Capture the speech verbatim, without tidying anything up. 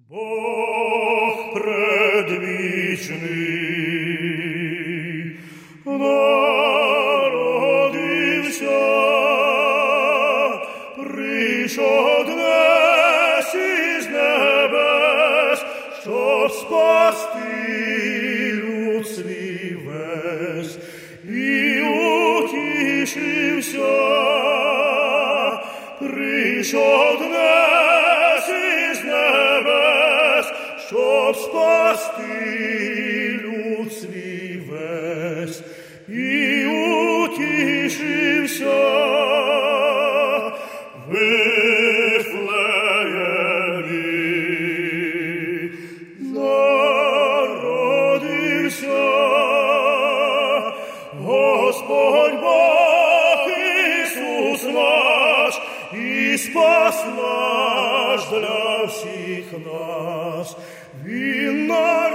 Бог предвічний народився, прийшов днес із небес, щоб спасти люд свій весь, і утішився, прийшов днес із небес, щоб спасти люд свій весь, і утішився в Вифлеємі. Народився Господь Бог Ісус наш, і спас наш для всіх нас. Він